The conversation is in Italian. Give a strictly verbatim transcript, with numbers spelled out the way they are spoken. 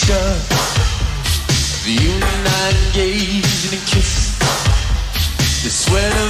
picture. The union night engaged in a kiss. The sweat of